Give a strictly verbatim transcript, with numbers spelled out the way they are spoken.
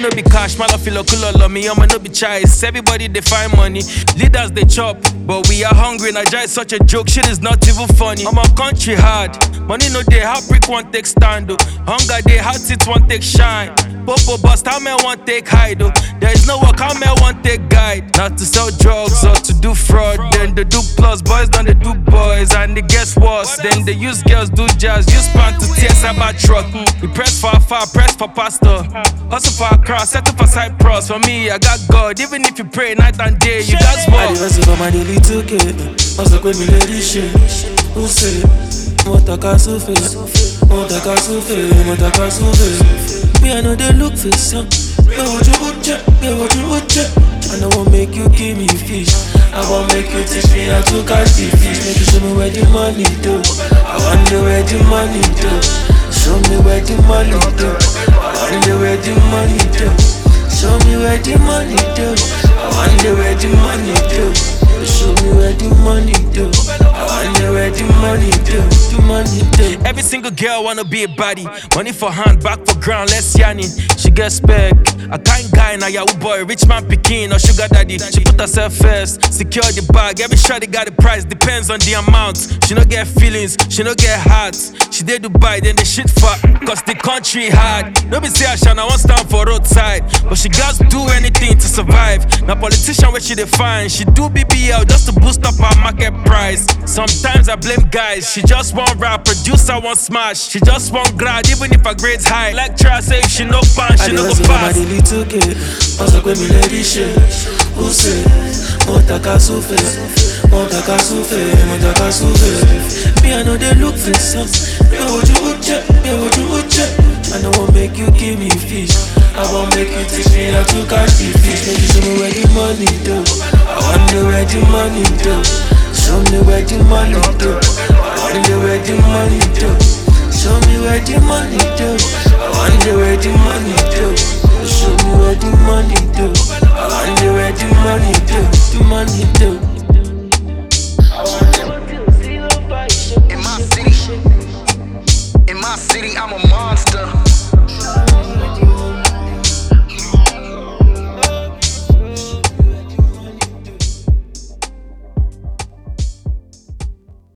no be cash, my love feel love me, I'ma no be choice. Everybody they find money, leaders they chop, but we are hungry. Nigeria is such a joke, shit is not even funny. I'm a country hard, money no day, how brick one take stand though. Hunger day, hot seats one take shine. Popo bust, how man one take hide though. There is no work, how man one take guide. Not to sell drugs or to do fraud, then they do plus, boys done they do boys, and they guess worse. Then they use girls, do jazz, use pan to tears about truck. We press for far, press for pastor. Hustle for a cross, settle for Cyprus. For me, I got God, even if you pray night and day, you got more. I hustle for my daily ticket. Hustle with me lady shit. Who say it? Motaka souffle, motaka souffle, motaka souffle. Me I know they look for some. Me what you would check, me what you would check. I know won't make you give me fish. I won't make you teach me how to catch the fish. Make you show me where the money do. I wonder where the money do. Show me where the money do. I wonder where the money do. Show me where the money do. I wonder where the money do. Show me where the money do. I wonder where the money do. The money do. Every single girl wanna be a body. Money for hand, back for ground, less yanny. She get spec. A kind guy, now yahoo boy, rich man picking or sugar daddy. She put herself first, secure the bag. Every shot got a price, depends on the amount. She no get feelings, she no get hearts. She did Dubai, then the shit fuck, cause the country hard. No be say I shall not want stand for roadside, but she got do anything to survive. Now politician where she define, she do B B L just to boost up her market price. Sometimes I blame guys, she just want rap, producer want smash. She just want grad, even if her grades high. Lecturer say if she no pan, she no go pass. Took it, hustle with me lady shit. Who say, motaka souffle, motaka souffle, motaka souffle. Me I know they look for some. Me what you would check, me what you would check. I know won't make you give me fish. I won't make you teach me how to catch the fish. Make you show me where the money do. I wonder where the money do. Show me where the money do. I wonder where the money do. Show me where the money do. I wonder where the money do. Show me where the money do. I wonder where the money do. The money do.